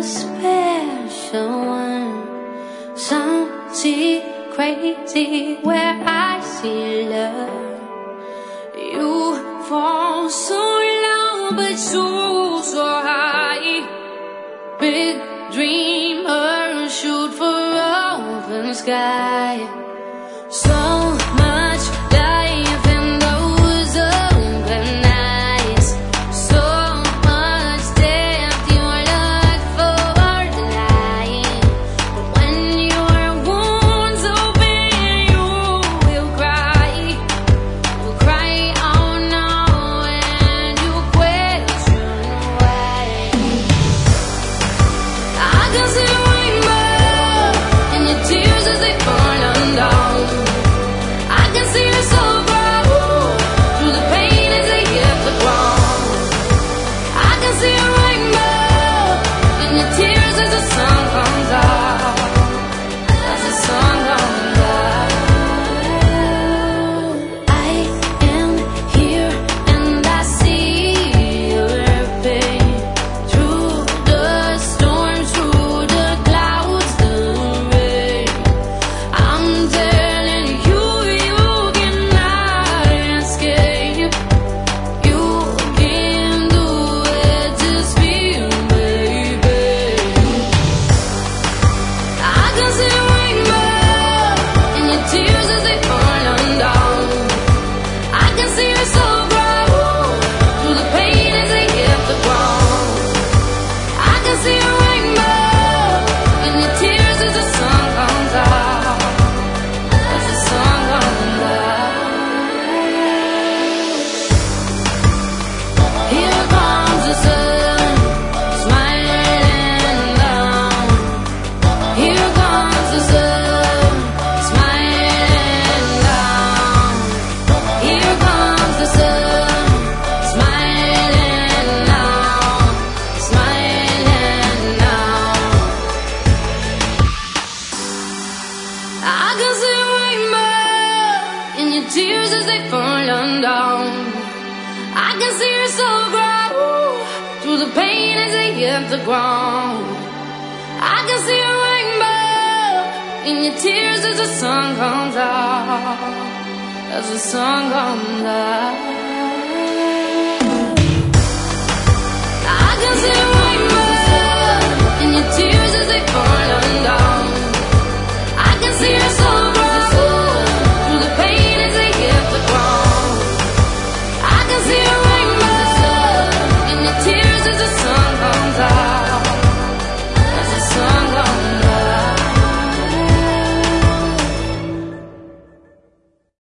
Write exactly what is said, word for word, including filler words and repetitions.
special one. Some see crazy where I see love. You fall so low but so, so high. Big dreamer, shoot for open sky. So much life in those open eyes. So much depth, you look for lying. But when your wounds open, you will cry. You'll cry out now and you question why. I can see the rainbow in your tears as they fall down. I can see your soul grow through the pain as they hit the ground. I can see a rainbow in your tears as the sun comes out. As the sun comes out. I am here and I see your pain through the storms, through the clouds, the rain. I'm telling you, you cannot escape. You can do it, just feel, baby. I can see a rainbow in your tears as they fall down. I can see your soul grow through the pain as they hit the ground. I can see a rainbow in your tears as the sun comes out. As the sun comes out. Here comes the sun, smiling down. Here comes the sun, smiling down. Here comes the sun, smiling now, smiling now. I can see a rainbow in your tears as they fall down. I can see your soul grow through the pain as they hit the ground. I can see a rainbow in your tears as the sun comes out. As the sun comes out. I can see a